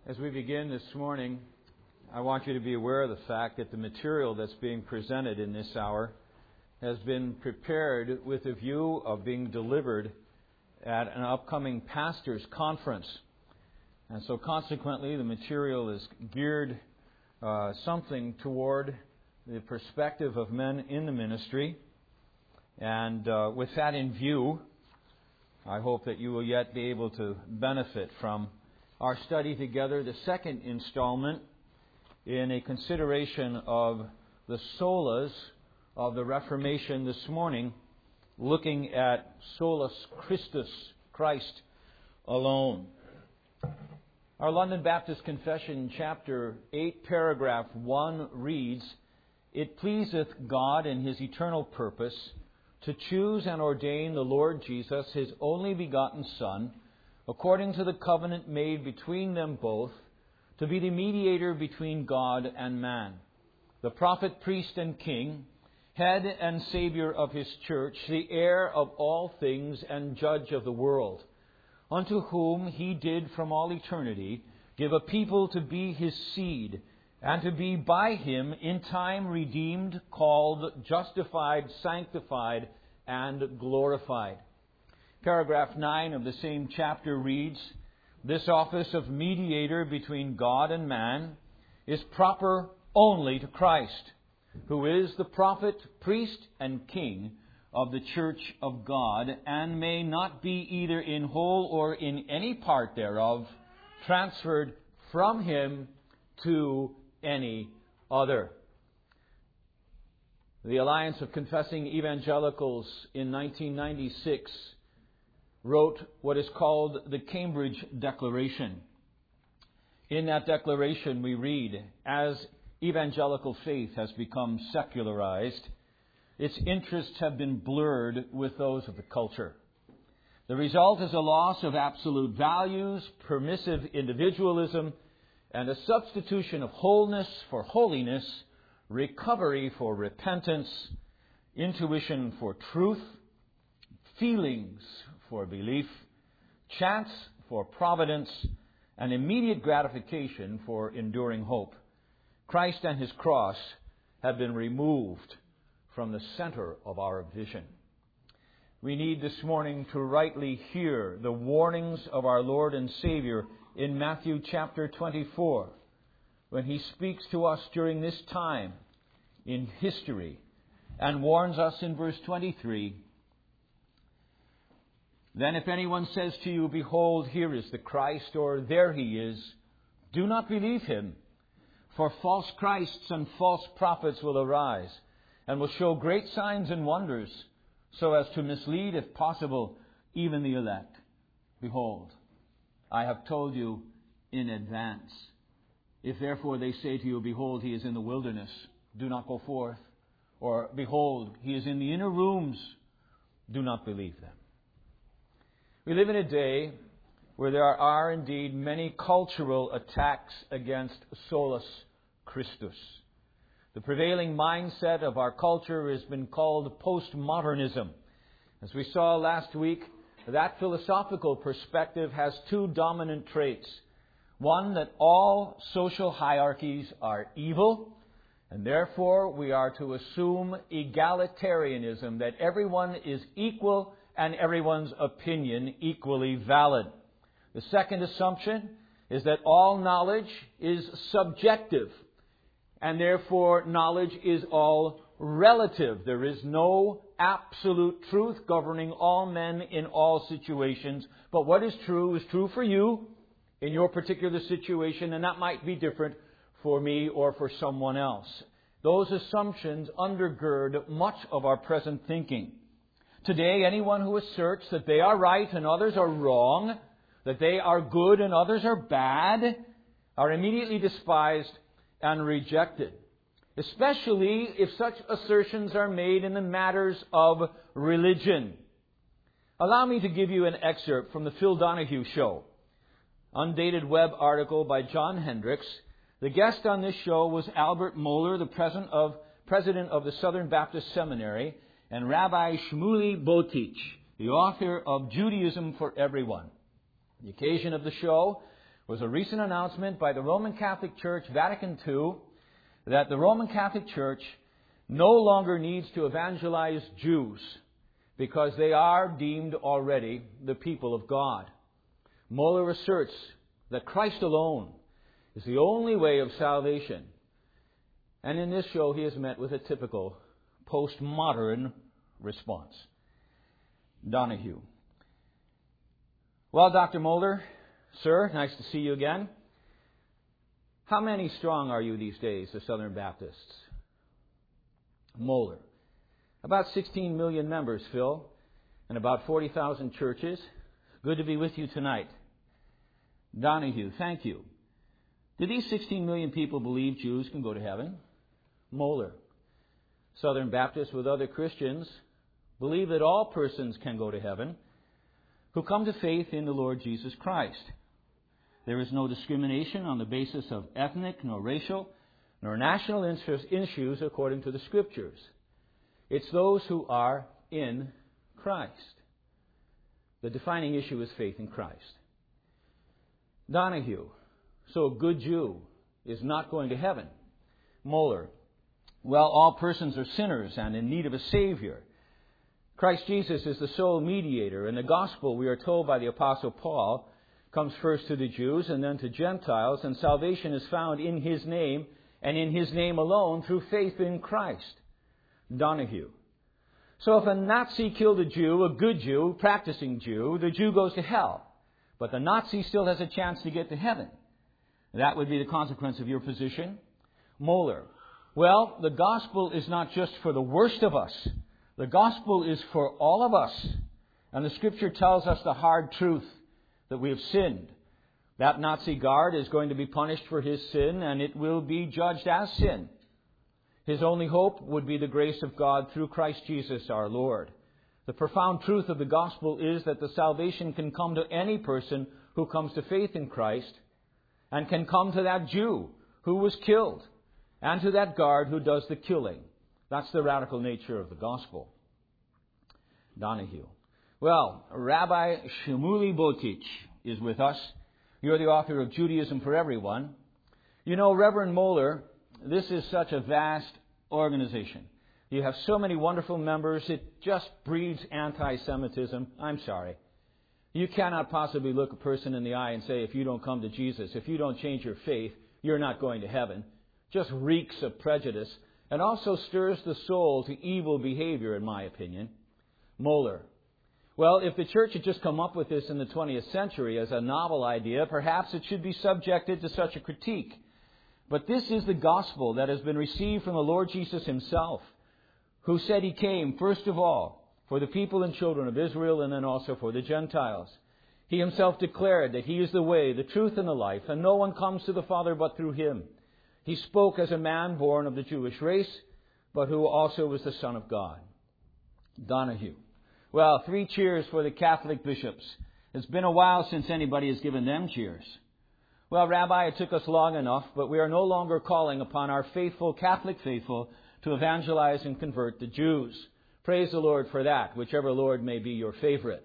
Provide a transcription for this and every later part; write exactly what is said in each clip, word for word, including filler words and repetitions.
As we begin this morning, I want you to be aware of the fact that the material that's being presented in this hour has been prepared with a view of being delivered at an upcoming pastors' conference. And so consequently, the material is geared uh, something toward the perspective of men in the ministry. And uh, with that in view, I hope that you will yet be able to benefit from our study together, the second installment in a consideration of the solas of the Reformation this morning, looking at solus Christus, Christ alone. Our London Baptist Confession, chapter eight, paragraph one reads, "It pleaseth God in His eternal purpose to choose and ordain the Lord Jesus, His only begotten Son, according to the covenant made between them both, to be the mediator between God and man, the prophet, priest, and king, head and Savior of His church, the heir of all things and judge of the world, unto whom He did from all eternity give a people to be His seed, and to be by Him in time redeemed, called, justified, sanctified, and glorified." Paragraph nine of the same chapter reads, "This office of mediator between God and man is proper only to Christ, who is the prophet, priest, and king of the church of God, and may not be either in whole or in any part thereof transferred from Him to any other." The Alliance of Confessing Evangelicals in nineteen ninety-six wrote what is called the Cambridge Declaration. In that declaration we read, "As evangelical faith has become secularized, its interests have been blurred with those of the culture. The result is a loss of absolute values, permissive individualism, and a substitution of wholeness for holiness, recovery for repentance, intuition for truth, feelings for belief, chance for providence, and immediate gratification for enduring hope. Christ and His cross have been removed from the center of our vision." We need this morning to rightly hear the warnings of our Lord and Savior in Matthew chapter twenty-four, when He speaks to us during this time in history and warns us in verse twenty-three, "Then if anyone says to you, Behold, here is the Christ, or there He is, do not believe him. For false Christs and false prophets will arise, and will show great signs and wonders, so as to mislead, if possible, even the elect. Behold, I have told you in advance. If therefore they say to you, Behold, He is in the wilderness, do not go forth. Or, Behold, He is in the inner rooms, do not believe them." We live in a day where there are indeed many cultural attacks against solus Christus. The prevailing mindset of our culture has been called postmodernism. As we saw last week, that philosophical perspective has two dominant traits. One, that all social hierarchies are evil, and therefore we are to assume egalitarianism, that everyone is equal and everyone's opinion equally valid. The second assumption is that all knowledge is subjective, and therefore knowledge is all relative. There is no absolute truth governing all men in all situations, but what is true is true for you in your particular situation, and that might be different for me or for someone else. Those assumptions undergird much of our present thinking. Today, anyone who asserts that they are right and others are wrong, that they are good and others are bad, are immediately despised and rejected, especially if such assertions are made in the matters of religion. Allow me to give you an excerpt from the Phil Donahue Show, undated web article by John Hendricks. The guest on this show was Albert Mohler, the president of, president of the Southern Baptist Seminary, and Rabbi Shmuley Boteach, the author of Judaism for Everyone. The occasion of the show was a recent announcement by the Roman Catholic Church, Vatican Two, that the Roman Catholic Church no longer needs to evangelize Jews because they are deemed already the people of God. Moeller asserts that Christ alone is the only way of salvation. And in this show, he is met with a typical postmodern response. Donahue. Well, Doctor Moeller, sir, nice to see you again. How many strong are you these days, the Southern Baptists? Moeller. About sixteen million members, Phil, and about forty thousand churches. Good to be with you tonight. Donahue, thank you. Do these sixteen million people believe Jews can go to heaven? Moeller. Southern Baptists with other Christians believe that all persons can go to heaven who come to faith in the Lord Jesus Christ. There is no discrimination on the basis of ethnic, nor racial, nor national issues according to the Scriptures. It's those who are in Christ. The defining issue is faith in Christ. Donahue. So a good Jew is not going to heaven. Moeller. Well, all persons are sinners and in need of a Savior. Christ Jesus is the sole mediator. In the gospel, we are told by the Apostle Paul, comes first to the Jews and then to Gentiles, and salvation is found in His name and in His name alone through faith in Christ. Donahue. So if a Nazi killed a Jew, a good Jew, practicing Jew, the Jew goes to hell. But the Nazi still has a chance to get to heaven. That would be the consequence of your position. Moeller. Well, the gospel is not just for the worst of us. The gospel is for all of us. And the Scripture tells us the hard truth that we have sinned. That Nazi guard is going to be punished for his sin, and it will be judged as sin. His only hope would be the grace of God through Christ Jesus our Lord. The profound truth of the gospel is that the salvation can come to any person who comes to faith in Christ, and can come to that Jew who was killed, and to that guard who does the killing. That's the radical nature of the gospel. Donahue. Well, Rabbi Shmuley Boteach is with us. You're the author of Judaism for Everyone. You know, Reverend Moeller, this is such a vast organization. You have so many wonderful members, it just breeds anti-Semitism. I'm sorry. You cannot possibly look a person in the eye and say, if you don't come to Jesus, if you don't change your faith, you're not going to heaven. Just reeks of prejudice, and also stirs the soul to evil behavior, in my opinion. Moeller. Well, if the church had just come up with this in the twentieth century as a novel idea, perhaps it should be subjected to such a critique. But this is the gospel that has been received from the Lord Jesus Himself, who said He came, first of all, for the people and children of Israel, and then also for the Gentiles. He Himself declared that He is the way, the truth, and the life, and no one comes to the Father but through Him. He spoke as a man born of the Jewish race, but who also was the Son of God. Donahue. Well, three cheers for the Catholic bishops. It's been a while since anybody has given them cheers. Well, Rabbi, it took us long enough, but we are no longer calling upon our faithful, Catholic faithful, to evangelize and convert the Jews. Praise the Lord for that, whichever Lord may be your favorite.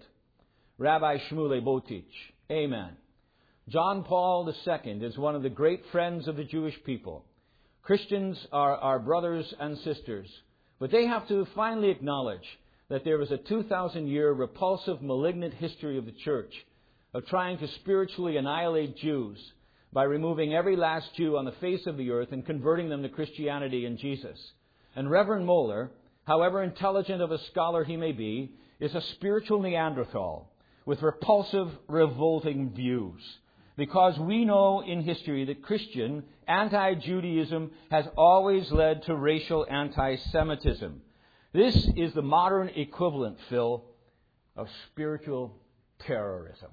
Rabbi Shmuley Boteach. Amen. John Paul the Second is one of the great friends of the Jewish people. Christians are our brothers and sisters, but they have to finally acknowledge that there is a two thousand year repulsive, malignant history of the church of trying to spiritually annihilate Jews by removing every last Jew on the face of the earth and converting them to Christianity and Jesus. And Reverend Moeller, however intelligent of a scholar he may be, is a spiritual Neanderthal with repulsive, revolting views. Because we know in history that Christian anti-Judaism has always led to racial anti-Semitism. This is the modern equivalent, Phil, of spiritual terrorism.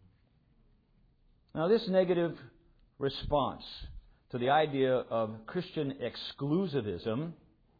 Now, this negative response to the idea of Christian exclusivism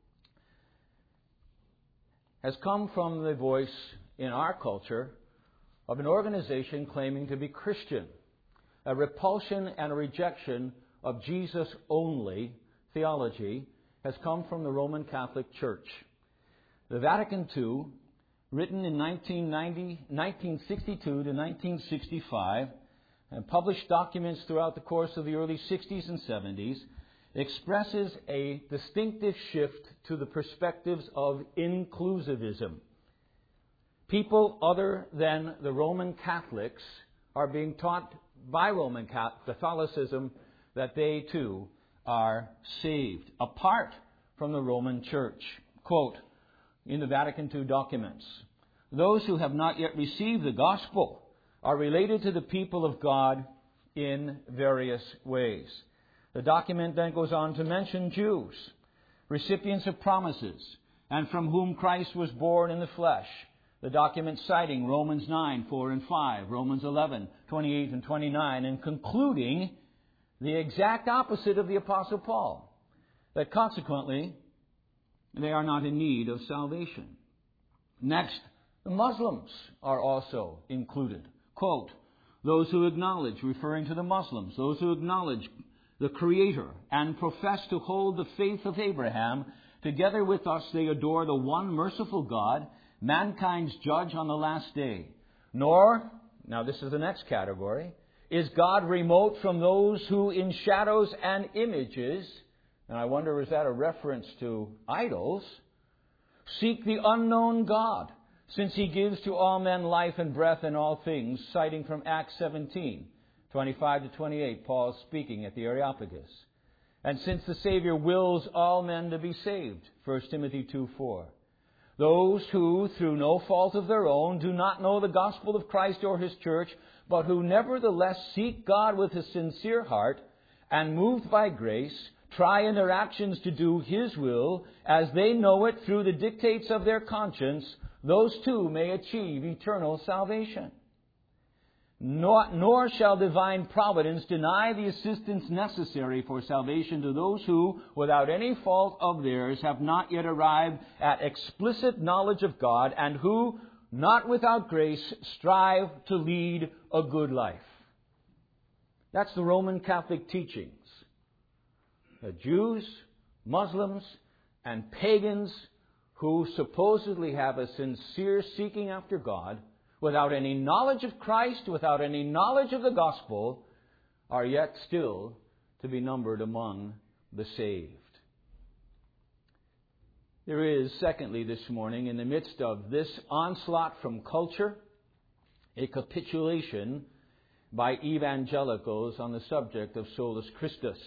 has come from the voice in our culture of an organization claiming to be Christian. A repulsion and a rejection of Jesus-only theology has come from the Roman Catholic Church. The Vatican Two, written in nineteen ninety, nineteen sixty-two to nineteen sixty-five, and published documents throughout the course of the early sixties and seventies, expresses a distinctive shift to the perspectives of inclusivism. People other than the Roman Catholics are being taught by Roman Catholicism that they too are saved, apart from the Roman Church. Quote, in the Vatican two documents, those who have not yet received the gospel are related to the people of God in various ways. The document then goes on to mention Jews, recipients of promises, and from whom Christ was born in the flesh. The document citing Romans nine, four and five, Romans eleven, twenty-eight and twenty-nine, and concluding the exact opposite of the Apostle Paul, that consequently they are not in need of salvation. Next, the Muslims are also included. Quote, those who acknowledge, referring to the Muslims, those who acknowledge the Creator and profess to hold the faith of Abraham, together with us they adore the one merciful God, mankind's judge on the last day. Nor, now this is the next category, is God remote from those who in shadows and images, and I wonder, is that a reference to idols, seek the unknown God, since He gives to all men life and breath and all things, citing from Acts seventeen, twenty-five to twenty-eight, Paul speaking at the Areopagus. And since the Savior wills all men to be saved, First Timothy two, four. Those who, through no fault of their own, do not know the gospel of Christ or His church, but who nevertheless seek God with a sincere heart, and moved by grace, try in their actions to do His will, as they know it through the dictates of their conscience, those too may achieve eternal salvation. Nor, nor shall divine providence deny the assistance necessary for salvation to those who, without any fault of theirs, have not yet arrived at explicit knowledge of God, and who, not without grace, strive to lead a good life. That's the Roman Catholic teachings. The Jews, Muslims, and pagans who supposedly have a sincere seeking after God, without any knowledge of Christ, without any knowledge of the gospel, are yet still to be numbered among the saved. There is, secondly, this morning, in the midst of this onslaught from culture, a capitulation by evangelicals on the subject of Solus Christus.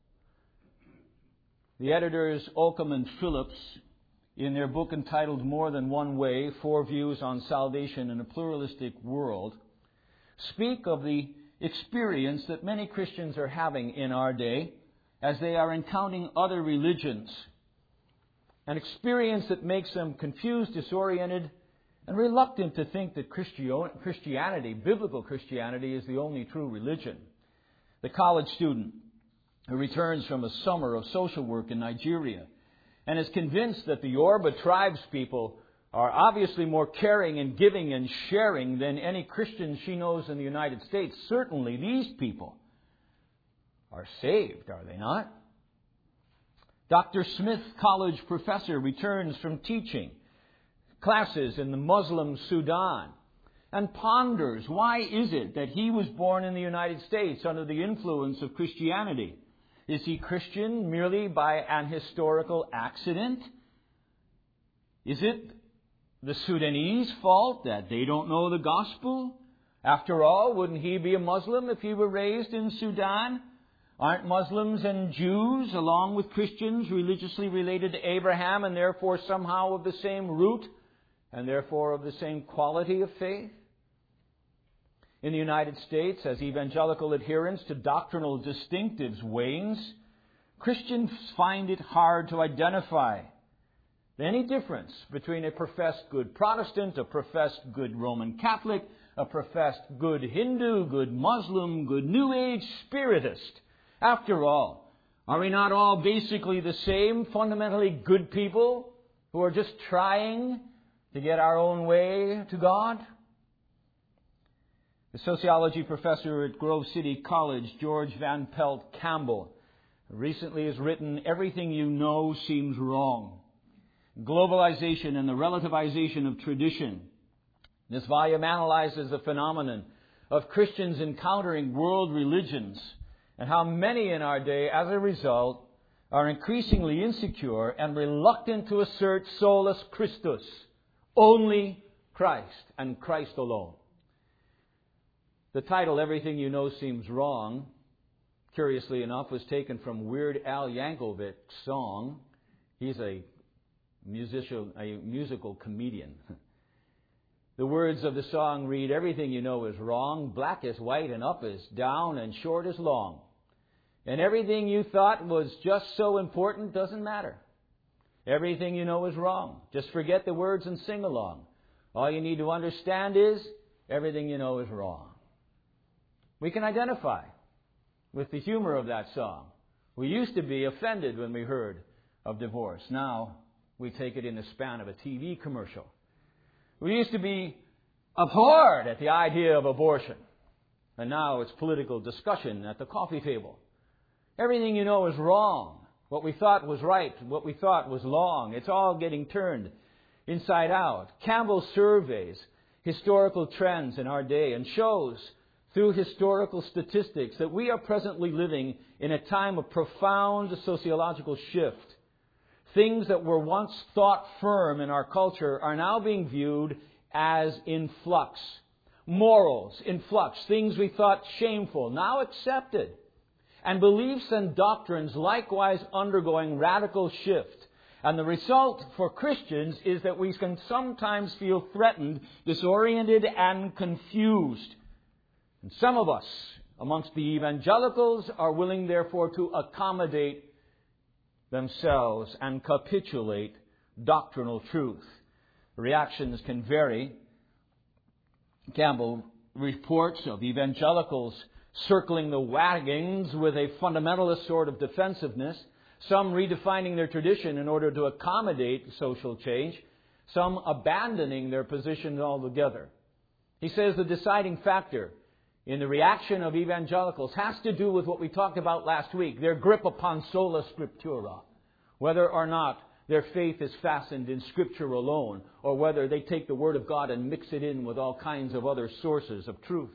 The editors Occam and Phillips, in their book entitled More Than One Way, Four Views on Salvation in a Pluralistic World, speak of the experience that many Christians are having in our day as they are encountering other religions. An experience that makes them confused, disoriented, and reluctant to think that Christianity, biblical Christianity, is the only true religion. The college student who returns from a summer of social work in Nigeria and is convinced that the Yoruba tribes people are obviously more caring and giving and sharing than any Christians she knows in the United States. Certainly these people are saved, are they not? Doctor Smith College professor returns from teaching classes in the Muslim Sudan and ponders, why is it that he was born in the United States under the influence of Christianity? Is he Christian merely by an historical accident? Is it the Sudanese fault that they don't know the gospel? After all, wouldn't he be a Muslim if he were raised in Sudan? Aren't Muslims and Jews, along with Christians, religiously related to Abraham and therefore somehow of the same root and therefore of the same quality of faith? In the United States, as evangelical adherence to doctrinal distinctives wanes, Christians find it hard to identify any difference between a professed good Protestant, a professed good Roman Catholic, a professed good Hindu, good Muslim, good New Age Spiritist. After all, are we not all basically the same fundamentally good people who are just trying to get our own way to God? The sociology professor at Grove City College, George Van Pelt Campbell, recently has written, "Everything you know seems wrong. Globalization and the relativization of tradition." This volume analyzes the phenomenon of Christians encountering world religions and how many in our day, as a result, are increasingly insecure and reluctant to assert solus Christus, only Christ and Christ alone. The title, Everything You Know Seems Wrong, curiously enough, was taken from Weird Al Yankovic's song. He's a musician, a musical comedian. The words of the song read, everything you know is wrong, black is white and up is down and short is long. And everything you thought was just so important doesn't matter. Everything you know is wrong. Just forget the words and sing along. All you need to understand is everything you know is wrong. We can identify with the humor of that song. We used to be offended when we heard of divorce. Now we take it in the span of a T V commercial. We used to be abhorred at the idea of abortion. And now it's political discussion at the coffee table. Everything you know is wrong. What we thought was right, what we thought was long. It's all getting turned inside out. Campbell surveys historical trends in our day and shows through historical statistics that we are presently living in a time of profound sociological shift. Things that were once thought firm in our culture are now being viewed as in flux. Morals in flux. Things we thought shameful, now accepted. And beliefs and doctrines likewise undergoing radical shift. And the result for Christians is that we can sometimes feel threatened, disoriented, and confused. And some of us, amongst the evangelicals, are willing, therefore, to accommodate themselves and capitulate doctrinal truth. Reactions can vary. Campbell reports of evangelicals circling the wagons with a fundamentalist sort of defensiveness, some redefining their tradition in order to accommodate social change, some abandoning their positions altogether. He says the deciding factor in the reaction of evangelicals has to do with what we talked about last week, their grip upon sola scriptura, whether or not their faith is fastened in Scripture alone, or whether they take the Word of God and mix it in with all kinds of other sources of truth.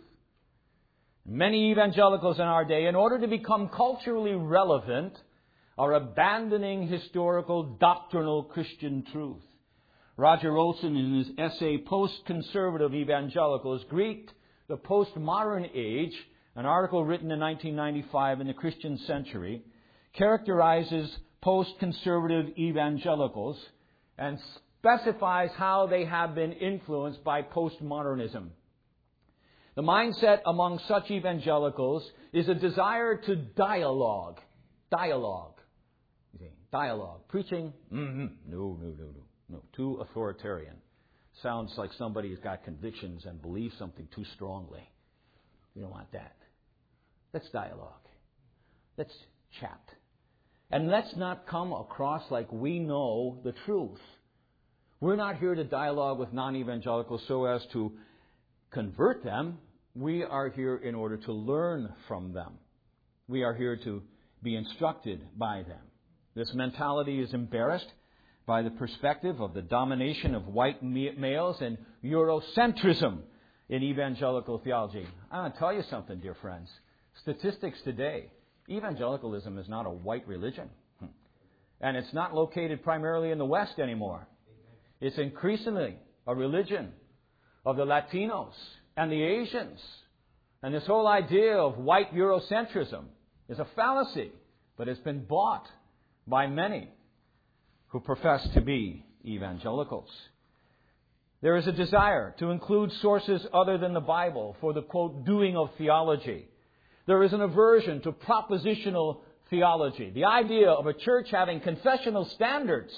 Many evangelicals in our day, in order to become culturally relevant, are abandoning historical doctrinal Christian truth. Roger Olson, in his essay Post-Conservative Evangelicals, Greeked the Postmodern Age, an article written in nineteen ninety-five in the Christian Century, characterizes post-conservative evangelicals and specifies how they have been influenced by postmodernism. The mindset among such evangelicals is a desire to dialogue. Dialogue. Dialogue. Preaching? Mm-hmm. No, no, no, no. No. Too authoritarian. Sounds like somebody's got convictions and believes something too strongly. We don't want that. Let's dialogue. Let's chat. And let's not come across like we know the truth. We're not here to dialogue with non-evangelicals so as to convert them. We are here in order to learn from them. We are here to be instructed by them. This mentality is embarrassed by the perspective of the domination of white males and Eurocentrism in evangelical theology. I want to tell you something, dear friends. Statistics today, evangelicalism is not a white religion. And it's not located primarily in the West anymore. It's increasingly a religion of the Latinos and the Asians. And this whole idea of white Eurocentrism is a fallacy, but it's been bought by many who profess to be evangelicals. There is a desire to include sources other than the Bible for the, quote, doing of theology. There is an aversion to propositional theology, the idea of a church having confessional standards.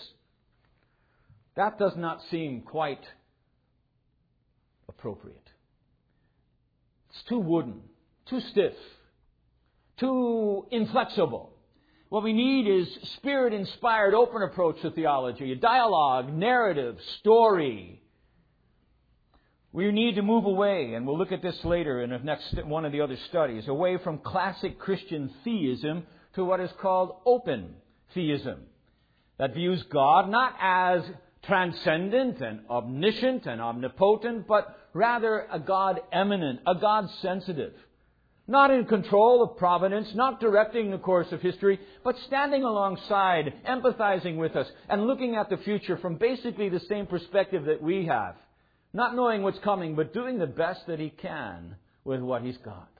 That does not seem quite appropriate. It's too wooden, too stiff, too inflexible. What we need is Spirit-inspired, open approach to theology, a dialogue, narrative, story. We need to move away, and we'll look at this later in the next one of the other studies, away from classic Christian theism to what is called open theism, that views God not as transcendent and omniscient and omnipotent, but rather a God eminent, a God sensitive. Not in control of providence, not directing the course of history, but standing alongside, empathizing with us, and looking at the future from basically the same perspective that we have. Not knowing what's coming, but doing the best that He can with what He's got.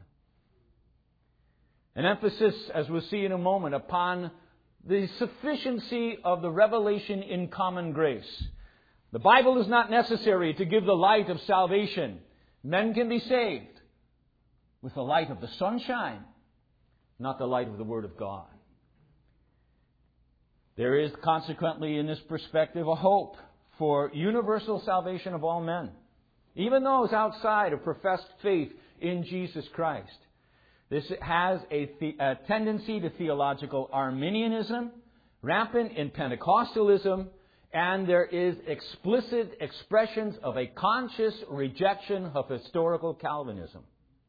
An emphasis, as we'll see in a moment, upon the sufficiency of the revelation in common grace. The Bible is not necessary to give the light of salvation. Men can be saved with the light of the sunshine, not the light of the Word of God. There is consequently in this perspective a hope for universal salvation of all men, even those outside of professed faith in Jesus Christ. This has a, the, a tendency to theological Arminianism, rampant in Pentecostalism, and there is explicit expressions of a conscious rejection of historical Calvinism.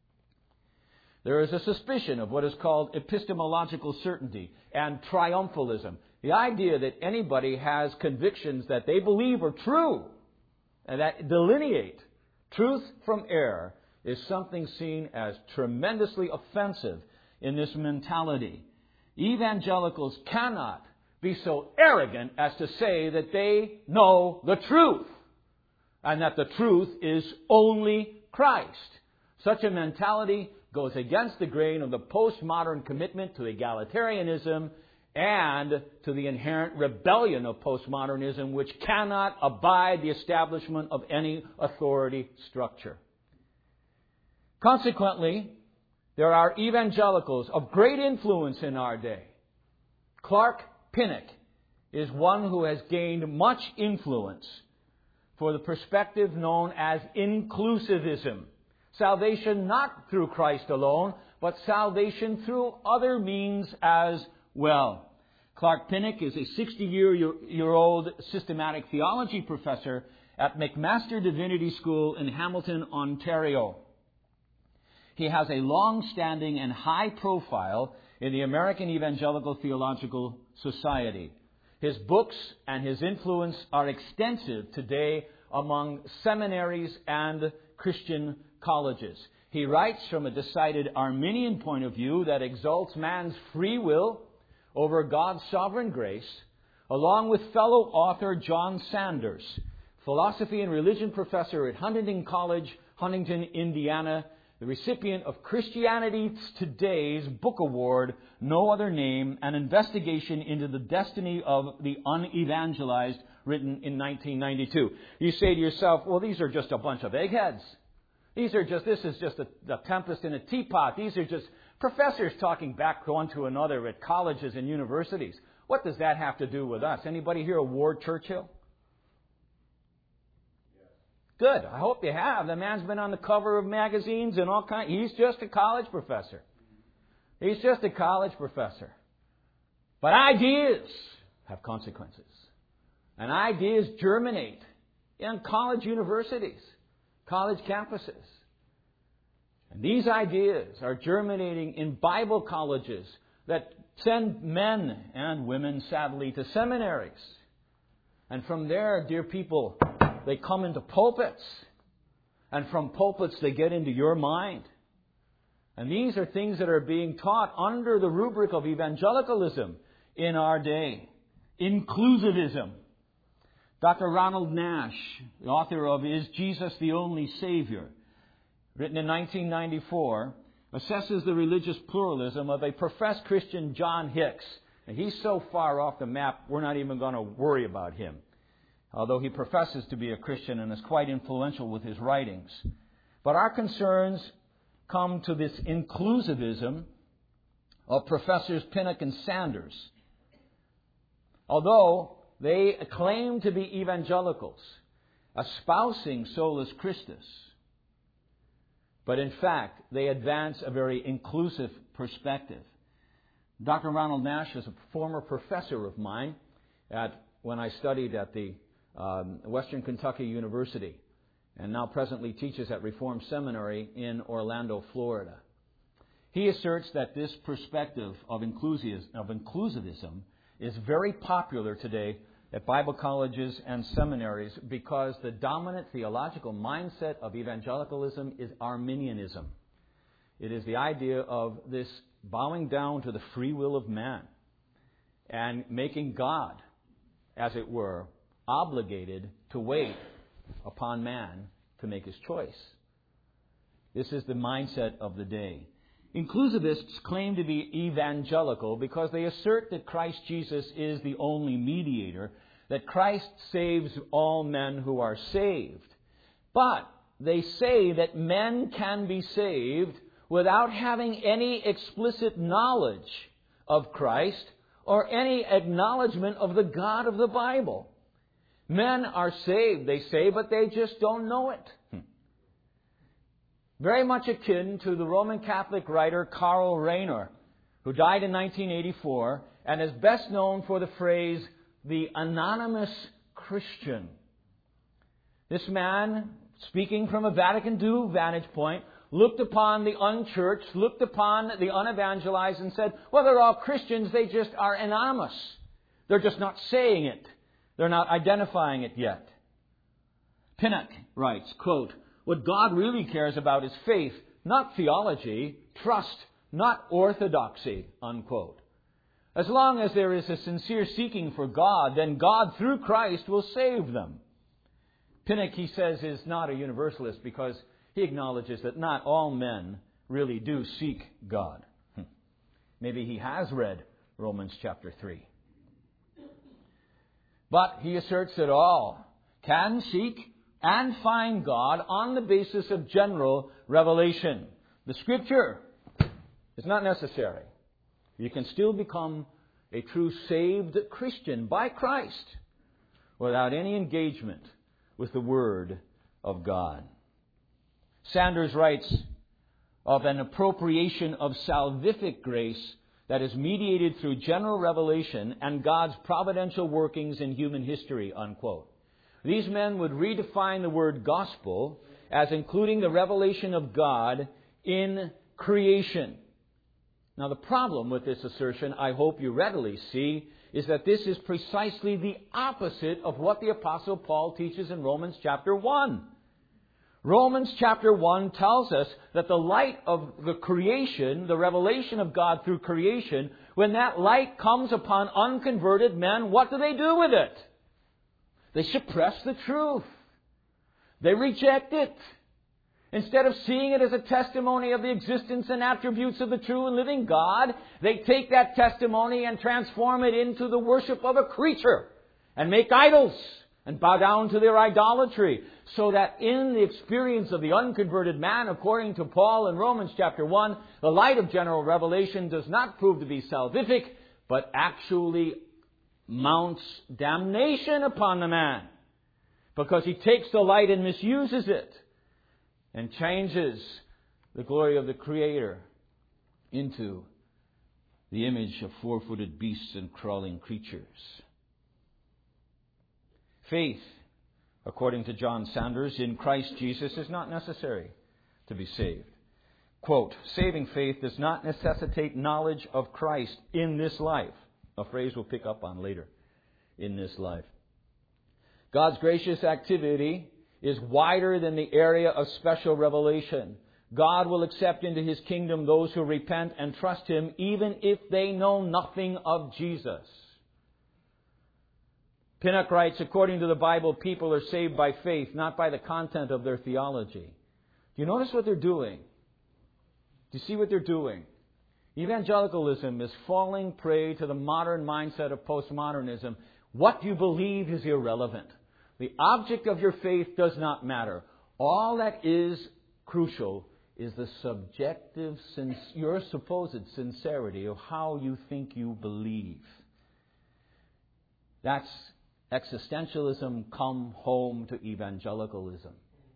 There is a suspicion of what is called epistemological certainty and triumphalism. The idea that anybody has convictions that they believe are true and that delineate truth from error is something seen as tremendously offensive in this mentality. Evangelicals cannot be so arrogant as to say that they know the truth and that the truth is only Christ. Such a mentality goes against the grain of the postmodern commitment to egalitarianism and to the inherent rebellion of postmodernism, which cannot abide the establishment of any authority structure. Consequently, there are evangelicals of great influence in our day. Clark Pinnock is one who has gained much influence for the perspective known as inclusivism. Salvation not through Christ alone, but salvation through other means as well. Clark Pinnock is a sixty-year-old systematic theology professor at McMaster Divinity School in Hamilton, Ontario. He has a long-standing and high profile in the American Evangelical Theological Society. His books and his influence are extensive today among seminaries and Christian colleges. He writes from a decided Arminian point of view that exalts man's free will over God's sovereign grace, along with fellow author John Sanders, philosophy and religion professor at Huntington College, Huntington, Indiana, the recipient of Christianity Today's Book Award, No Other Name, an investigation into the destiny of the unevangelized, written in nineteen ninety-two. You say to yourself, well, these are just a bunch of eggheads. These are just, this is just a, a tempest in a teapot. These are just professors talking back one to another at colleges and universities. What does that have to do with us? Anybody here award Churchill? Good. I hope you have. The man's been on the cover of magazines and all kinds. He's just a college professor. He's just a college professor. But ideas have consequences. And ideas germinate in college universities, college campuses. And these ideas are germinating in Bible colleges that send men and women, sadly, to seminaries. And from there, dear people, they come into pulpits. And from pulpits, they get into your mind. And these are things that are being taught under the rubric of evangelicalism in our day. Inclusivism. Doctor Ronald Nash, the author of Is Jesus the Only Savior, written in nineteen ninety-four, assesses the religious pluralism of a professed Christian, John Hicks. And he's so far off the map, we're not even going to worry about him, although he professes to be a Christian and is quite influential with his writings. But our concerns come to this inclusivism of Professors Pinnock and Sanders. Although they claim to be evangelicals, espousing solus Christus, but in fact, they advance a very inclusive perspective. Doctor Ronald Nash is a former professor of mine at when I studied at the um, Western Kentucky University, and now presently teaches at Reformed Seminary in Orlando, Florida. He asserts that this perspective of inclusivism, of inclusivism is very popular today at Bible colleges and seminaries because the dominant theological mindset of evangelicalism is Arminianism. It is the idea of this bowing down to the free will of man and making God, as it were, obligated to wait upon man to make his choice. This is the mindset of the day. Inclusivists claim to be evangelical because they assert that Christ Jesus is the only mediator, that Christ saves all men who are saved. But they say that men can be saved without having any explicit knowledge of Christ or any acknowledgement of the God of the Bible. Men are saved, they say, but they just don't know it. Very much akin to the Roman Catholic writer Karl Rahner, who died in nineteen eighty-four and is best known for the phrase, the anonymous Christian. This man, speaking from a Vatican two vantage point, looked upon the unchurched, looked upon the unevangelized and said, well, they're all Christians, they just are anonymous. They're just not saying it. They're not identifying it yet. Pinnock writes, quote, what God really cares about is faith, not theology, trust, not orthodoxy, unquote. As long as there is a sincere seeking for God, then God, through Christ, will save them. Pinnock, he says, is not a universalist because he acknowledges that not all men really do seek God. Maybe he has read Romans chapter three. But he asserts that all can seek and find God on the basis of general revelation. The Scripture is not necessary. You can still become a true saved Christian by Christ without any engagement with the Word of God. Sanders writes of an appropriation of salvific grace that is mediated through general revelation and God's providential workings in human history, unquote. These men would redefine the word gospel as including the revelation of God in creation. Now, the problem with this assertion, I hope you readily see, is that this is precisely the opposite of what the Apostle Paul teaches in Romans chapter one. Romans chapter one tells us that the light of the creation, the revelation of God through creation, when that light comes upon unconverted men, what do they do with it? They suppress the truth. They reject it. Instead of seeing it as a testimony of the existence and attributes of the true and living God, they take that testimony and transform it into the worship of a creature and make idols and bow down to their idolatry. So that in the experience of the unconverted man, according to Paul in Romans chapter one, the light of general revelation does not prove to be salvific, but actually mounts damnation upon the man, because he takes the light and misuses it and changes the glory of the Creator into the image of four-footed beasts and crawling creatures. Faith, according to John Sanders, in Christ Jesus is not necessary to be saved. Quote, saving faith does not necessitate knowledge of Christ in this life. A phrase we'll pick up on later. In this life. God's gracious activity is wider than the area of special revelation. God will accept into His kingdom those who repent and trust Him, even if they know nothing of Jesus. Pinnock writes, according to the Bible, people are saved by faith, not by the content of their theology. Do you notice what they're doing? Do you see what they're doing? Evangelicalism is falling prey to the modern mindset of postmodernism. What you believe is irrelevant. The object of your faith does not matter. All that is crucial is the subjective, your supposed sincerity of how you think you believe. That's existentialism come home to evangelicalism.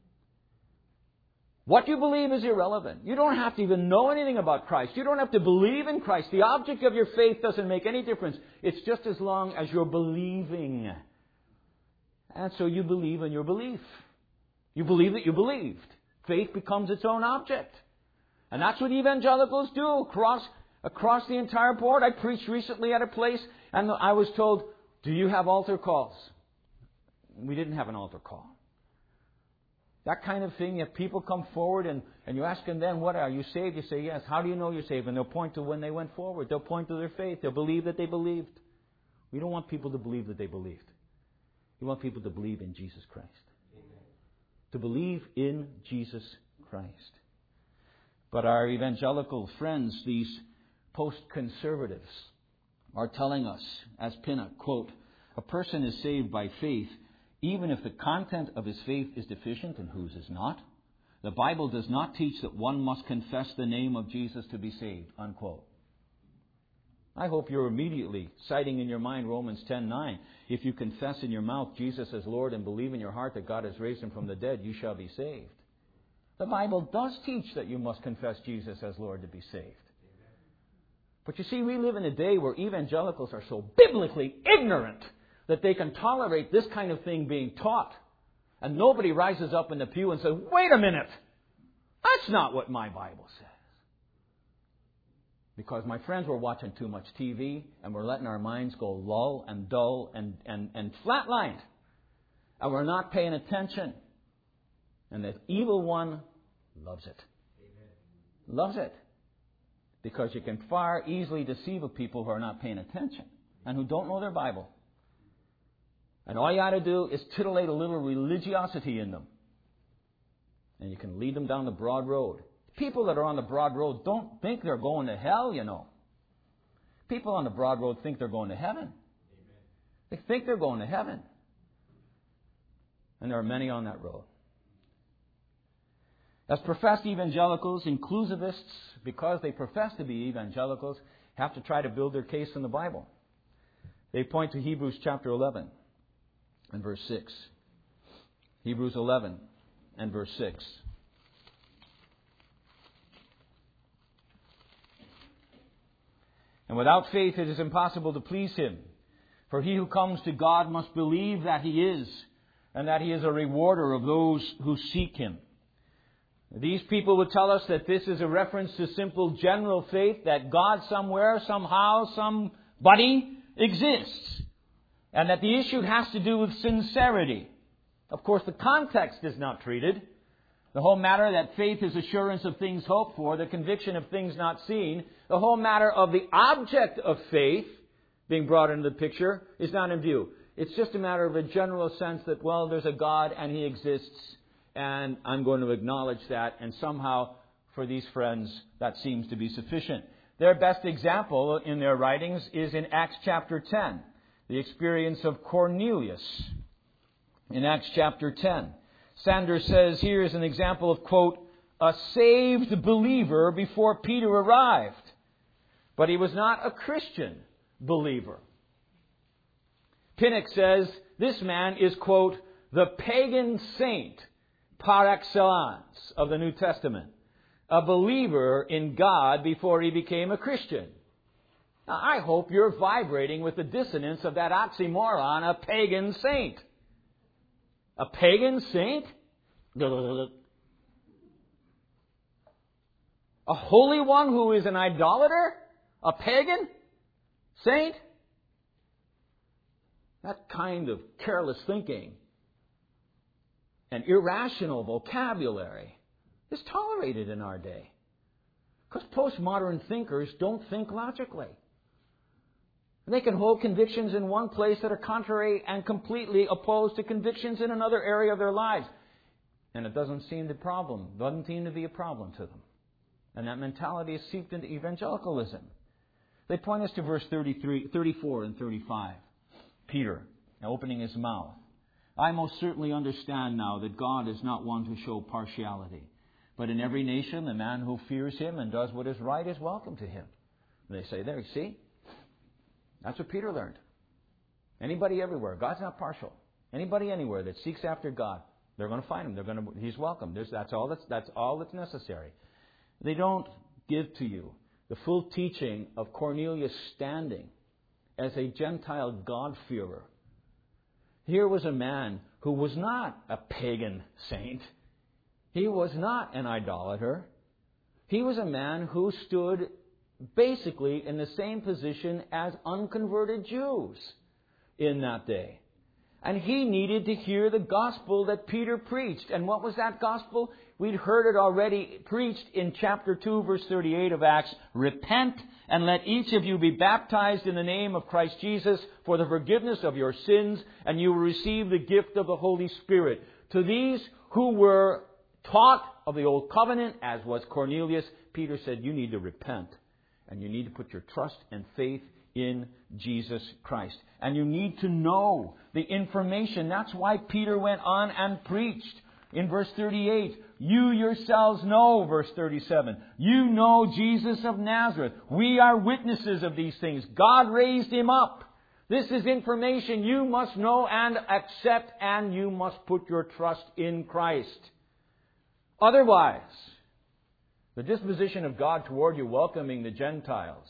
What you believe is irrelevant. You don't have to even know anything about Christ. You don't have to believe in Christ. The object of your faith doesn't make any difference. It's just as long as you're believing. And so you believe in your belief. You believe that you believed. Faith becomes its own object. And that's what evangelicals do across, across the entire board. I preached recently at a place and I was told, Do you have altar calls? We didn't have an altar call. That kind of thing, if people come forward and, and you ask them then, what are you saved? You say, yes. How do you know you're saved? And they'll point to when they went forward. They'll point to their faith. They'll believe that they believed. We don't want people to believe that they believed. We want people to believe in Jesus Christ. Amen. To believe in Jesus Christ. But our evangelical friends, these post-conservatives, are telling us, as Pinnock, quote, a person is saved by faith even if the content of his faith is deficient and whose is not. The Bible does not teach that one must confess the name of Jesus to be saved, unquote. I hope you're immediately citing in your mind Romans ten nine. If you confess in your mouth Jesus as Lord and believe in your heart that God has raised Him from the dead, you shall be saved. The Bible does teach that you must confess Jesus as Lord to be saved. But you see, we live in a day where evangelicals are so biblically ignorant that they can tolerate this kind of thing being taught. And nobody rises up in the pew and says, wait a minute, that's not what my Bible says. Because, my friends, we're watching too much T V and we're letting our minds go lull and dull and, and, and flatlined. And we're not paying attention. And the evil one loves it. Amen. Loves it. Because you can far easily deceive a people who are not paying attention and who don't know their Bible. And all you ought to do is titillate a little religiosity in them. And you can lead them down the broad road. People that are on the broad road don't think they're going to hell, you know. People on the broad road think they're going to heaven. Amen. They think they're going to heaven. And there are many on that road. As professed evangelicals, inclusivists, because they profess to be evangelicals, have to try to build their case in the Bible. They point to Hebrews chapter eleven and verse six. Hebrews eleven and verse six. And without faith it is impossible to please Him. For he who comes to God must believe that He is, and that He is a rewarder of those who seek Him. These people would tell us that this is a reference to simple general faith, that God somewhere, somehow, somebody exists. And that the issue has to do with sincerity. Of course, the context is not treated. The whole matter that faith is assurance of things hoped for, the conviction of things not seen. The whole matter of the object of faith being brought into the picture is not in view. It's just a matter of a general sense that, well, there's a God and He exists, and I'm going to acknowledge that, and somehow, for these friends, that seems to be sufficient. Their best example in their writings is in Acts chapter ten, the experience of Cornelius. In Acts chapter ten, Sanders says here is an example of, quote, a saved believer before Peter arrived. But he was not a Christian believer. Pinnock says this man is, quote, the pagan saint par excellence of the New Testament. A believer in God before he became a Christian. Now, I hope you're vibrating with the dissonance of that oxymoron, a pagan saint. A pagan saint? A holy one who is an idolater? A pagan saint? That kind of careless thinking and irrational vocabulary is tolerated in our day. Because postmodern thinkers don't think logically. They can hold convictions in one place that are contrary and completely opposed to convictions in another area of their lives. And it doesn't seem the problem, doesn't seem to be a problem to them. And that mentality is seeped into evangelicalism. They point us to verse thirty-three, thirty-four and thirty-five. Peter, opening his mouth. I most certainly understand now that God is not one to show partiality. But in every nation, the man who fears Him and does what is right is welcome to Him. And they say, there, you see? That's what Peter learned. Anybody everywhere. God's not partial. Anybody anywhere that seeks after God, they're going to find Him. They're going to. He's welcome. There's, that's all. That's that's all that's necessary. They don't give to you the full teaching of Cornelius' standing as a Gentile God-fearer. Here was a man who was not a pagan saint. He was not an idolater. He was a man who stood basically in the same position as unconverted Jews. in that day. And he needed to hear the gospel that Peter preached. And what was that gospel? We'd heard it already preached in chapter two, verse thirty-eight of Acts. Repent and let each of you be baptized in the name of Christ Jesus for the forgiveness of your sins, and you will receive the gift of the Holy Spirit. To these who were taught of the old covenant, as was Cornelius, Peter said, you need to repent. And you need to put your trust and faith in Jesus Christ. And you need to know the information. That's why Peter went on and preached. In verse thirty-eight, you yourselves know, verse thirty-seven, you know Jesus of Nazareth. We are witnesses of these things. God raised him up. This is information you must know and accept, and you must put your trust in Christ. Otherwise, the disposition of God toward you welcoming the Gentiles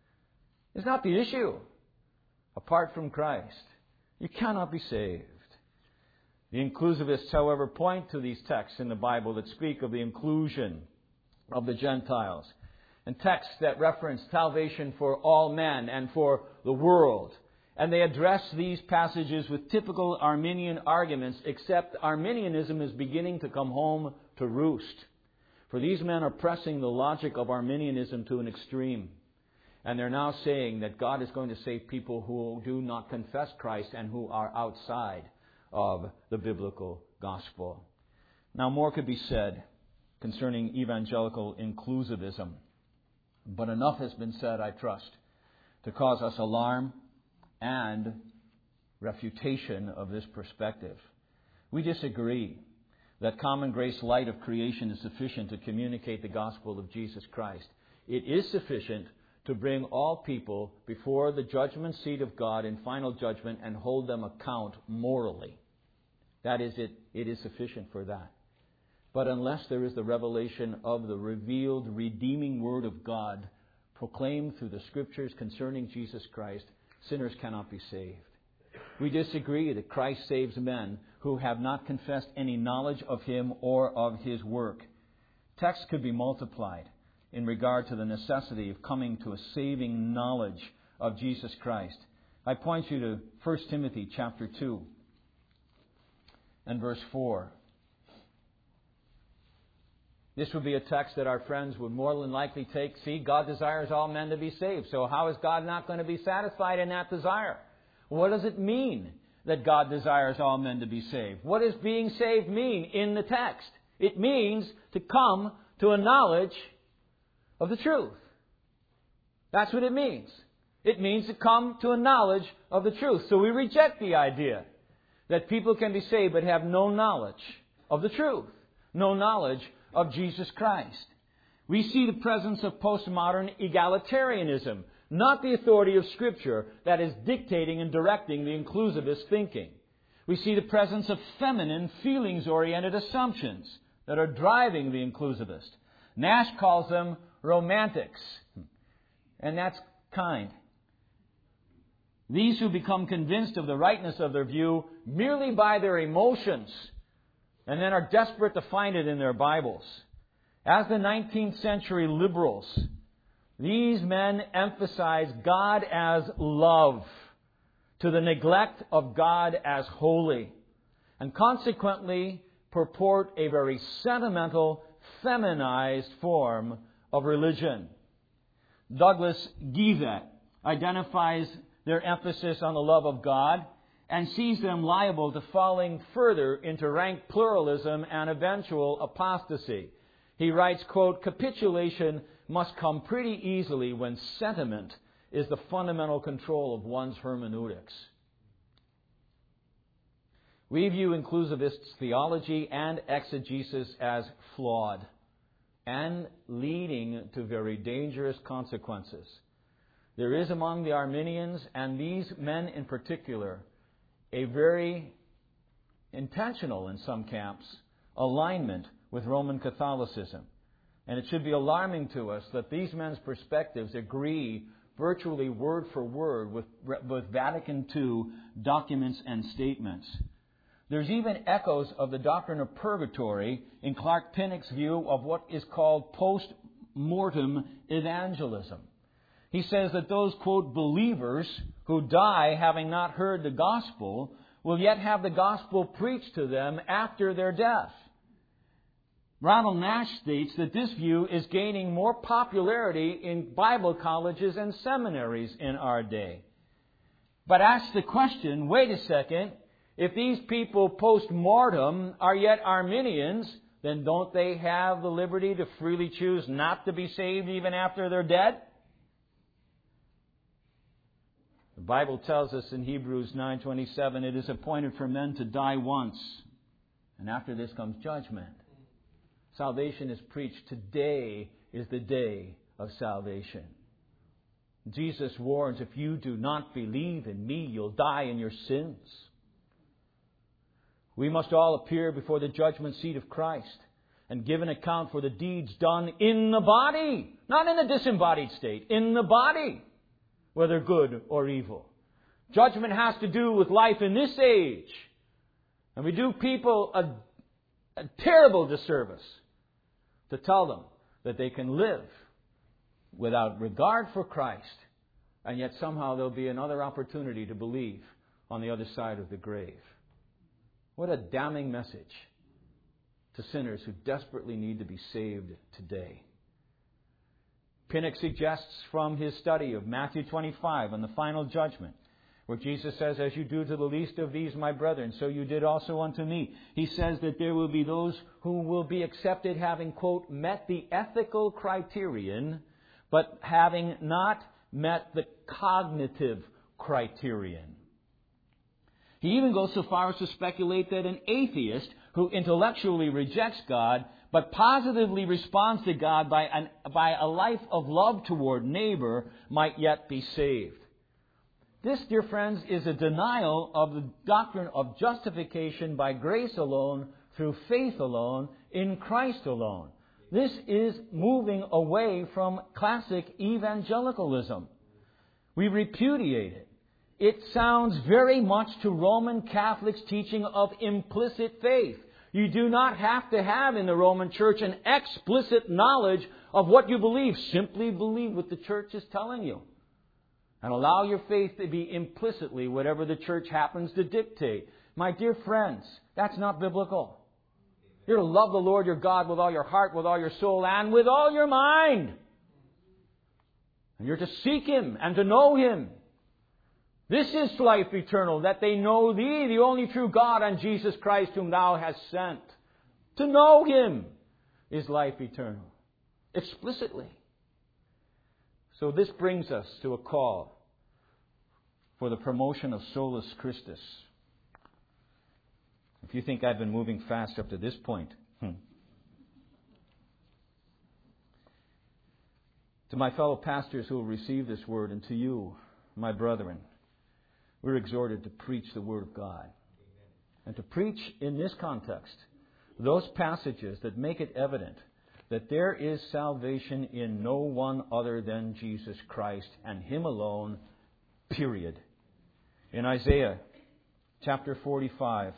is not the issue. Apart from Christ, you cannot be saved. The inclusivists, however, point to these texts in the Bible that speak of the inclusion of the Gentiles, and texts that reference salvation for all men and for the world. And they address these passages with typical Arminian arguments, except Arminianism is beginning to come home to roost. For these men are pressing the logic of Arminianism to an extreme. And they're now saying that God is going to save people who do not confess Christ and who are outside of the biblical gospel. Now, more could be said concerning evangelical inclusivism. But enough has been said, I trust, to cause us alarm and refutation of this perspective. We disagree that common grace light of creation is sufficient to communicate the gospel of Jesus Christ. It is sufficient to bring all people before the judgment seat of God in final judgment and hold them account morally. That is, it, it is sufficient for that. But unless there is the revelation of the revealed, redeeming Word of God proclaimed through the Scriptures concerning Jesus Christ, sinners cannot be saved. We disagree that Christ saves men who have not confessed any knowledge of Him or of His work. Texts could be multiplied in regard to the necessity of coming to a saving knowledge of Jesus Christ. I point you to First Timothy chapter two and verse four. This would be a text that our friends would more than likely take. See, God desires all men to be saved. So how is God not going to be satisfied in that desire? What does it mean that God desires all men to be saved? What does being saved mean in the text? It means to come to a knowledge of the truth. That's what it means. It means to come to a knowledge of the truth. So we reject the idea that people can be saved but have no knowledge of the truth, no knowledge of Jesus Christ. We see the presence of postmodern egalitarianism, not the authority of Scripture, that is dictating and directing the inclusivist thinking. We see the presence of feminine, feelings-oriented assumptions that are driving the inclusivist. Nash calls them romantics, and that's kind. These who become convinced of the rightness of their view merely by their emotions, and then are desperate to find it in their Bibles. As the nineteenth century liberals, these men emphasize God as love to the neglect of God as holy, and consequently purport a very sentimental, feminized form of religion. Douglas Geevet identifies their emphasis on the love of God and sees them liable to falling further into rank pluralism and eventual apostasy. He writes, quote, capitulation must come pretty easily when sentiment is the fundamental control of one's hermeneutics. We view inclusivists' theology and exegesis as flawed and leading to very dangerous consequences. There is among the Arminians, and these men in particular, a very intentional, in some camps, alignment with Roman Catholicism. And it should be alarming to us that these men's perspectives agree virtually word for word with, with Vatican two documents and statements. There's even echoes of the doctrine of purgatory in Clark Pinnock's view of what is called post-mortem evangelism. he says that those, quote, believers who die having not heard the gospel will yet have the gospel preached to them after their death. Ronald Nash states that this view is gaining more popularity in Bible colleges and seminaries in our day. But ask the question, wait a second, if these people post-mortem are yet Arminians, then don't they have the liberty to freely choose not to be saved even after they're dead? The Bible tells us in Hebrews nine twenty-seven, it is appointed for men to die once, and after this comes judgment. Salvation is preached. Today is the day of salvation. Jesus warns, if you do not believe in me, you'll die in your sins. We must all appear before the judgment seat of Christ and give an account for the deeds done in the body, not in a disembodied state, in the body, whether good or evil. Judgment has to do with life in this age. And we do people a, a terrible disservice to tell them that they can live without regard for Christ, and yet somehow there'll be another opportunity to believe on the other side of the grave. What a damning message to sinners who desperately need to be saved today. Pinnock suggests from his study of Matthew twenty-five on the final judgment, where Jesus says, as you do to the least of these, my brethren, so you did also unto me. He says that there will be those who will be accepted having, quote, met the ethical criterion, but having not met the cognitive criterion. He even goes so far as to speculate that an atheist who intellectually rejects God, but positively responds to God by, an, by a life of love toward neighbor, might yet be saved. This, dear friends, is a denial of the doctrine of justification by grace alone, through faith alone, in Christ alone. This is moving away from classic evangelicalism. We repudiate it. It sounds very much to Roman Catholics' teaching of implicit faith. You do not have to have in the Roman Church an explicit knowledge of what you believe. Simply believe what the Church is telling you. And allow your faith to be implicitly whatever the Church happens to dictate. My dear friends, that's not biblical. You're to love the Lord your God with all your heart, with all your soul, and with all your mind. And you're to seek Him and to know Him. This is life eternal, that they know Thee, the only true God, and Jesus Christ whom Thou hast sent. To know Him is life eternal. Explicitly. So this brings us to a call for the promotion of Solus Christus. If you think I've been moving fast up to this point. Hmm. To my fellow pastors who will receive this word, and to you, my brethren, we're exhorted to preach the Word of God. And to preach in this context those passages that make it evident that there is salvation in no one other than Jesus Christ and Him alone, period. In Isaiah chapter forty-five,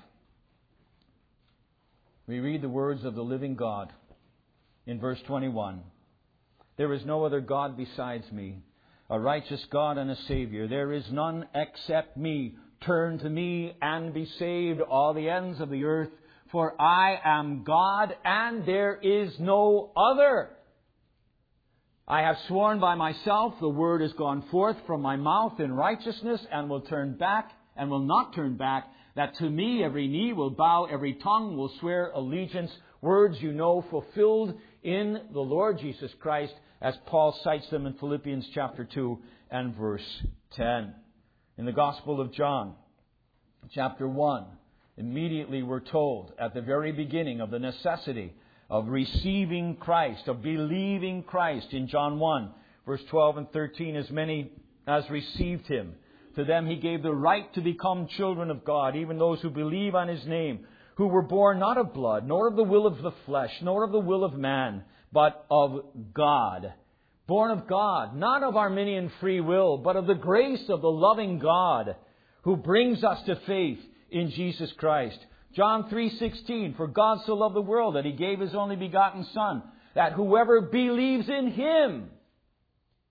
we read the words of the living God in verse twenty-one. There is no other God besides me, a righteous God and a Savior. There is none except me. Turn to me and be saved, all the ends of the earth, for I am God and there is no other. I have sworn by myself, the word has gone forth from my mouth in righteousness, and will turn back and will not turn back, that to me every knee will bow, every tongue will swear allegiance. Words you know fulfilled in the Lord Jesus Christ, as Paul cites them in Philippians chapter two and verse ten. In the Gospel of John, chapter one, immediately we're told at the very beginning of the necessity of receiving Christ, of believing Christ. In John one, verse twelve and thirteen, as many as received Him, to them He gave the right to become children of God, even those who believe on His name, who were born not of blood, nor of the will of the flesh, nor of the will of man, but of God. Born of God, not of Arminian free will, but of the grace of the loving God, who brings us to faith in Jesus Christ. John three sixteen, for God so loved the world that He gave His only begotten Son, that whoever believes in Him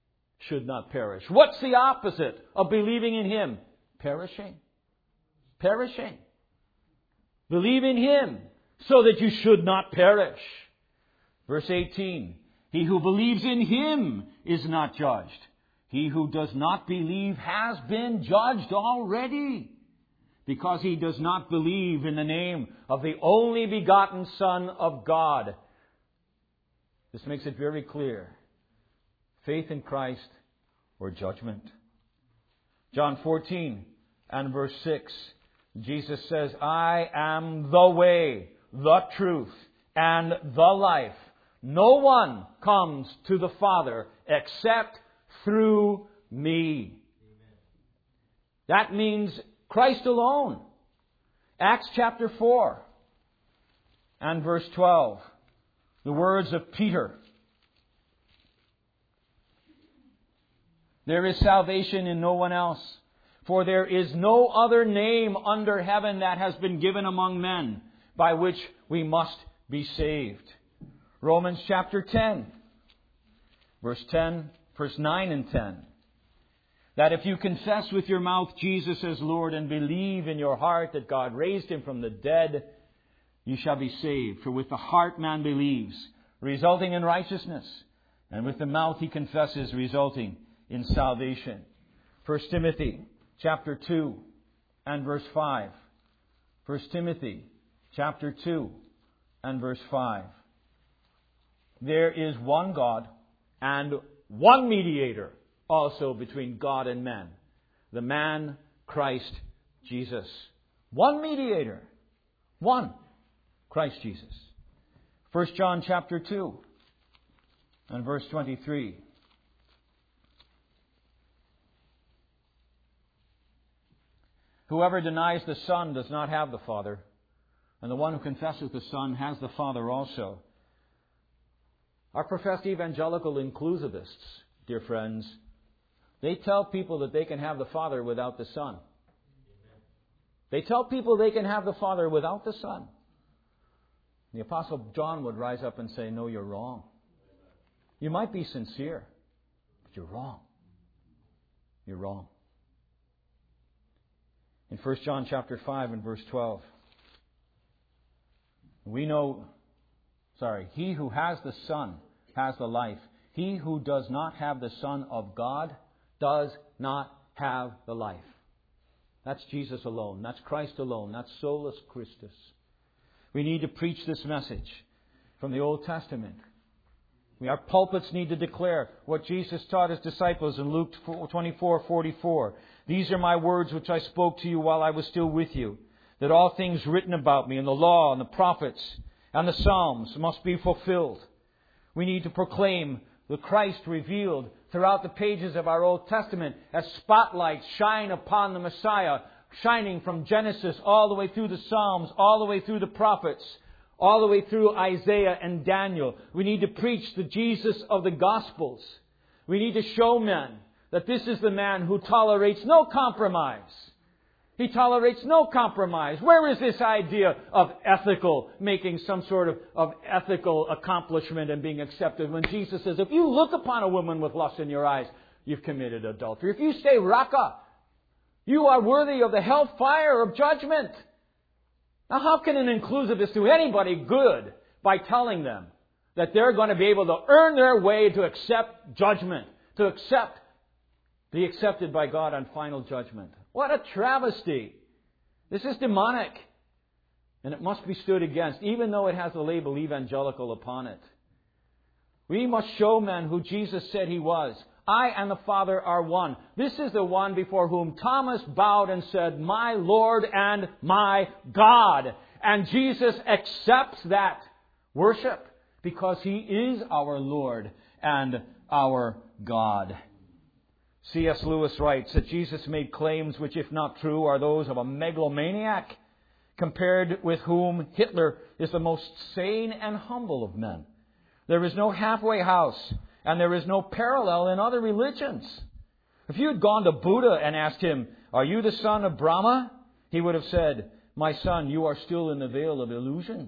should not perish. What's the opposite of believing in Him? Perishing. Perishing. Believe in Him so that you should not perish. Verse eighteen. He who believes in Him is not judged. He who does not believe has been judged already, because he does not believe in the name of the only begotten Son of God. This makes it very clear. Faith in Christ or judgment. John fourteen and verse six. Jesus says, I am the way, the truth, and the life. No one comes to the Father except through me. That means Christ alone. Acts chapter four and verse twelve. The words of Peter. There is salvation in no one else, for there is no other name under heaven that has been given among men by which we must be saved. Romans chapter ten, verse ten, verse nine and ten. That if you confess with your mouth Jesus as Lord and believe in your heart that God raised Him from the dead, you shall be saved. For with the heart man believes, resulting in righteousness, and with the mouth he confesses, resulting in salvation. First Timothy chapter two and verse five. First Timothy chapter two and verse five. There is one God and one mediator also between God and men, the man Christ Jesus. One mediator. One. Christ Jesus. First John chapter two and verse twenty-three. Whoever denies the Son does not have the Father, and the one who confesses the Son has the Father also. Our professed evangelical inclusivists, dear friends, they tell people that they can have the Father without the Son. They tell people they can have the Father without the Son. The Apostle John would rise up and say, no, you're wrong. You might be sincere, but you're wrong. You're wrong. In First John chapter five and verse twelve, we know, sorry, he who has the Son has the life. He who does not have the Son of God does not have the life. That's Jesus alone. That's Christ alone. That's solus Christus. We need to preach this message from the Old Testament. We, our pulpits need to declare what Jesus taught His disciples in Luke twenty-four forty-four. These are my words which I spoke to you while I was still with you, that all things written about me in the law and the prophets and the Psalms must be fulfilled. We need to proclaim the Christ revealed throughout the pages of our Old Testament as spotlights shine upon the Messiah, shining from Genesis all the way through the Psalms, all the way through the prophets, all the way through Isaiah and Daniel. We need to preach the Jesus of the Gospels. We need to show men that this is the man who tolerates no compromise. He tolerates no compromise. Where is this idea of ethical, making some sort of, of ethical accomplishment and being accepted, when Jesus says, if you look upon a woman with lust in your eyes, you've committed adultery. If you say raka, you are worthy of the hellfire of judgment. Now, how can an inclusivist do anybody good by telling them that they're going to be able to earn their way to accept judgment, to accept, be accepted by God on final judgment? What a travesty. This is demonic. And it must be stood against, even though it has the label evangelical upon it. We must show men who Jesus said He was. I and the Father are one. This is the one before whom Thomas bowed and said, my Lord and my God. And Jesus accepts that worship because He is our Lord and our God. C S Lewis writes that Jesus made claims which, if not true, are those of a megalomaniac, compared with whom Hitler is the most sane and humble of men. There is no halfway house, and there is no parallel in other religions. If you had gone to Buddha and asked him, are you the son of Brahma? He would have said, my son, you are still in the veil of illusion.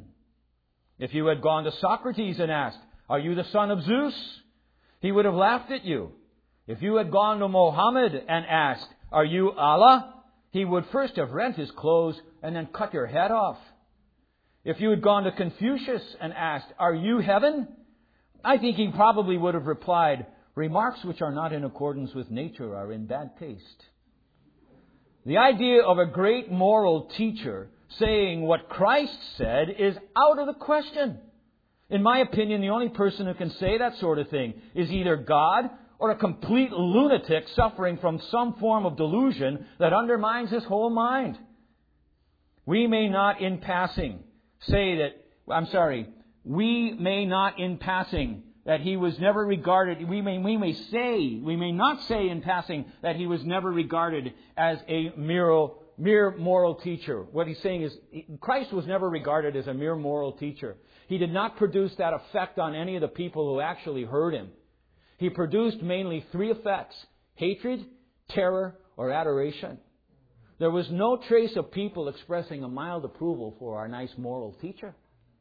If you had gone to Socrates and asked, are you the son of Zeus? He would have laughed at you. If you had gone to Mohammed and asked, "Are you Allah?" he would first have rent his clothes and then cut your head off. If you had gone to Confucius and asked, "Are you heaven?" I think he probably would have replied, "Remarks which are not in accordance with nature are in bad taste." The idea of a great moral teacher saying what Christ said is out of the question. In my opinion, the only person who can say that sort of thing is either God or a complete lunatic suffering from some form of delusion that undermines his whole mind. We may not in passing say that, I'm sorry, we may not in passing that he was never regarded, we may, we may say, we may not say in passing that he was never regarded as a mere, mere moral teacher. What he's saying is, Christ was never regarded as a mere moral teacher. He did not produce that effect on any of the people who actually heard him. He produced mainly three effects: hatred, terror, or adoration. There was no trace of people expressing a mild approval for our nice moral teacher.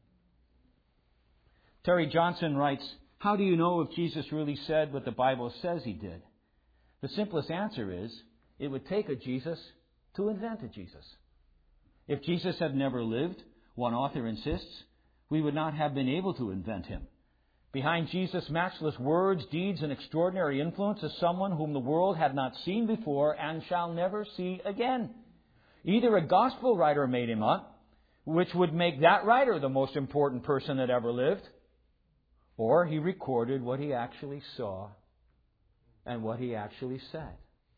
Terry Johnson writes, "How do you know if Jesus really said what the Bible says he did?" The simplest answer is, it would take a Jesus to invent a Jesus. If Jesus had never lived, one author insists, we would not have been able to invent him. Behind Jesus' matchless words, deeds, and extraordinary influence is someone whom the world had not seen before and shall never see again. Either a gospel writer made him up, which would make that writer the most important person that ever lived, or he recorded what he actually saw and what he actually said.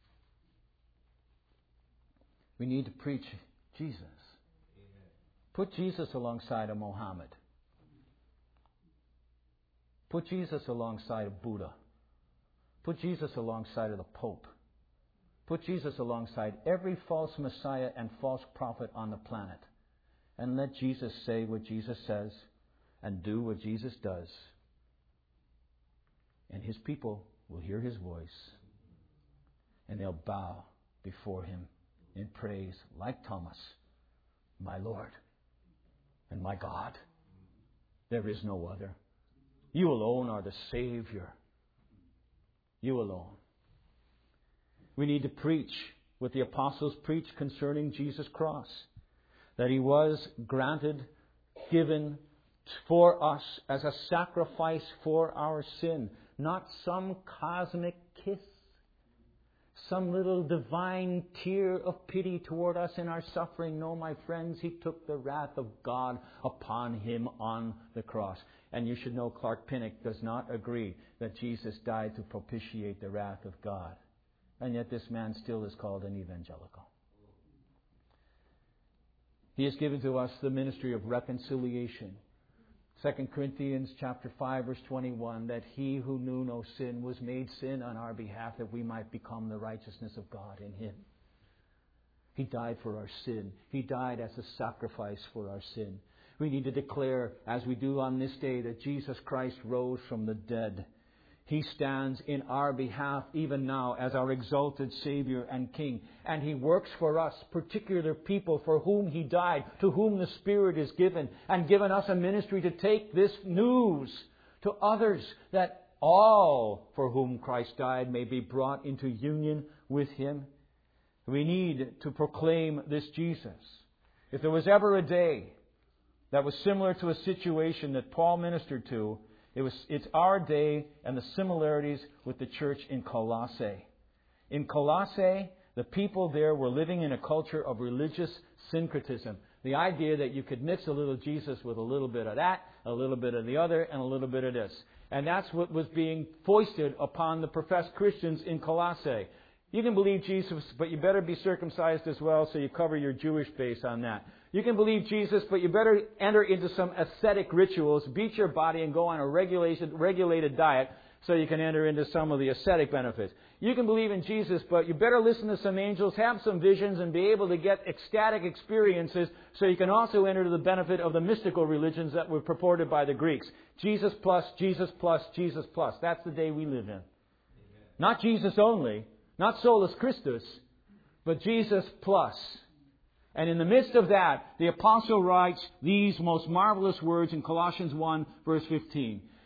We need to preach Jesus. Put Jesus alongside of Mohammed. Put Jesus alongside of Buddha. Put Jesus alongside of the Pope. Put Jesus alongside every false Messiah and false prophet on the planet. And let Jesus say what Jesus says and do what Jesus does. And his people will hear his voice. And they'll bow before him in praise like Thomas, "My Lord and my God. There is no other. You alone are the Savior. You alone." We need to preach what the apostles preached concerning Jesus' cross. That he was granted, given for us as a sacrifice for our sin. Not some cosmic kiss. Some little divine tear of pity toward us in our suffering. No, my friends, he took the wrath of God upon him on the cross. And you should know Clark Pinnock does not agree that Jesus died to propitiate the wrath of God. And yet this man still is called an evangelical. He has given to us the ministry of reconciliation. Second Corinthians chapter five, verse twenty-one, that he who knew no sin was made sin on our behalf that we might become the righteousness of God in him. He died for our sin. He died as a sacrifice for our sin. We need to declare, as we do on this day, that Jesus Christ rose from the dead. He stands in our behalf even now as our exalted Savior and King. And he works for us, particular people for whom he died, to whom the Spirit is given, and given us a ministry to take this news to others, that all for whom Christ died may be brought into union with him. We need to proclaim this Jesus. If there was ever a day that was similar to a situation that Paul ministered to, It was, it's our day and the similarities with the church in Colossae. In Colossae, the people there were living in a culture of religious syncretism. The idea that you could mix a little Jesus with a little bit of that, a little bit of the other, and a little bit of this. And that's what was being foisted upon the professed Christians in Colossae. You can believe Jesus, but you better be circumcised as well, so you cover your Jewish base on that. You can believe Jesus, but you better enter into some ascetic rituals, beat your body, and go on a regulated, regulated diet so you can enter into some of the ascetic benefits. You can believe in Jesus, but you better listen to some angels, have some visions, and be able to get ecstatic experiences so you can also enter the benefit of the mystical religions that were purported by the Greeks. Jesus plus, Jesus plus, Jesus plus. That's the day we live in. Amen. Not Jesus only, not solus Christus, but Jesus plus. And in the midst of that, the apostle writes these most marvelous words in Colossians one, verse fifteen.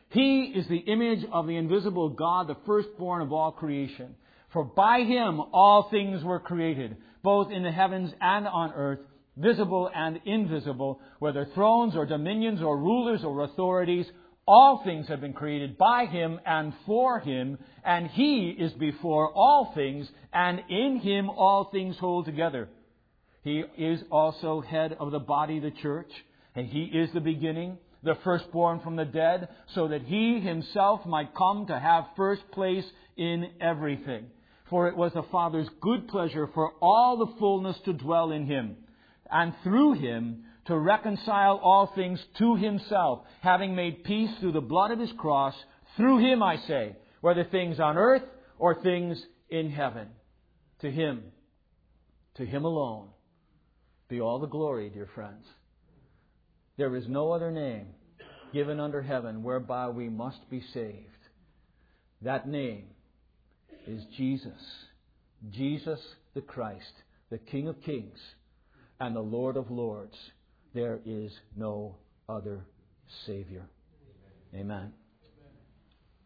He is the image of the invisible God, the firstborn of all creation. For by Him all things were created, both in the heavens and on earth, visible and invisible, whether thrones or dominions or rulers or authorities. All things have been created by Him and for Him, and He is before all things, and in Him all things hold together. He is also head of the body, the church, and He is the beginning, the firstborn from the dead, so that He Himself might come to have first place in everything. For it was the Father's good pleasure for all the fullness to dwell in Him, and through Him to reconcile all things to Himself, having made peace through the blood of His cross. Through Him, I say, whether things on earth or things in heaven. To Him, to Him alone, be all the glory, dear friends. There is no other name given under heaven whereby we must be saved. That name is Jesus. Jesus the Christ, the King of Kings and the Lord of Lords. There is no other Savior. Amen.